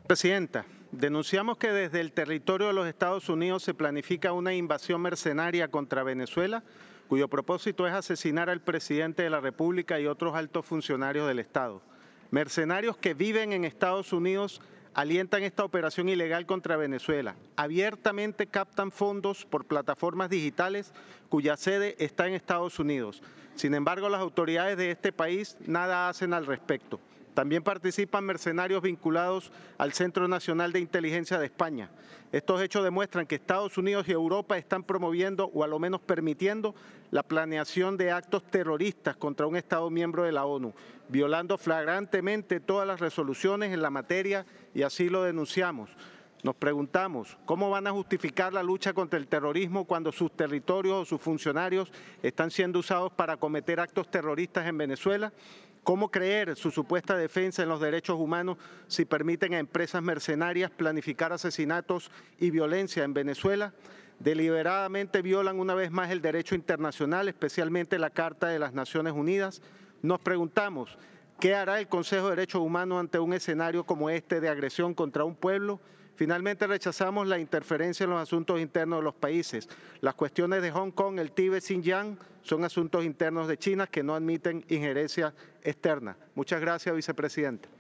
Presidenta, denunciamos que desde el territorio de los Estados Unidos se planifica una invasión mercenaria contra Venezuela, cuyo propósito es asesinar al presidente de la República y otros altos funcionarios del Estado. Mercenarios que viven en Estados Unidos alientan esta operación ilegal contra Venezuela. Abiertamente captan fondos por plataformas digitales cuya sede está en Estados Unidos. Sin embargo, las autoridades de este país nada hacen al respecto. También participan mercenarios vinculados al Centro Nacional de Inteligencia de España. Estos hechos demuestran que Estados Unidos y Europa están promoviendo o a lo menos permitiendo la planeación de actos terroristas contra un Estado miembro de la ONU, violando flagrantemente todas las resoluciones en la materia y así lo denunciamos. Nos preguntamos, ¿cómo van a justificar la lucha contra el terrorismo cuando sus territorios o sus funcionarios están siendo usados para cometer actos terroristas en Venezuela? ¿Cómo creer su supuesta defensa en los derechos humanos si permiten a empresas mercenarias planificar asesinatos y violencia en Venezuela? Deliberadamente violan una vez más el derecho internacional, especialmente la Carta de las Naciones Unidas. Nos preguntamos, ¿qué hará el Consejo de Derechos Humanos ante un escenario como este de agresión contra un pueblo? Finalmente rechazamos la interferencia en los asuntos internos de los países. Las cuestiones de Hong Kong, el Tíbet, Xinjiang son asuntos internos de China que no admiten injerencia externa. Muchas gracias, vicepresidente.